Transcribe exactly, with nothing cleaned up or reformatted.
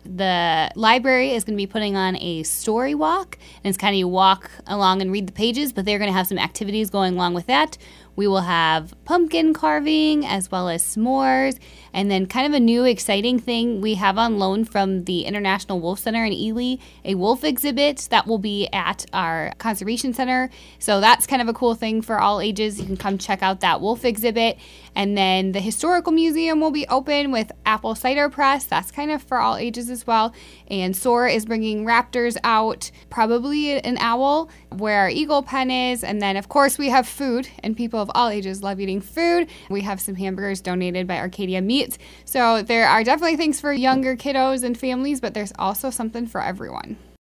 The library is going to be putting on a story walk, and it's kind of you walk along and read the pages, but they're going to have some activities going along with that. We will have pumpkin carving as well as s'mores, and then kind of a new exciting thing we have on loan from the International Wolf Center in Ely, a wolf exhibit that will be at our conservation center. So that's kind of a cool thing for all ages. You can come check out that wolf exhibit. And then the Historical Museum will be open with Apple Cider Press. That's kind of for all ages as well. And Soar is bringing raptors out, probably an owl, where our eagle pen is. And then, of course, we have food, and people of all ages love eating food. We have some hamburgers donated by Arcadia Meats. So there are definitely things for younger kiddos and families, but there's also something for everyone.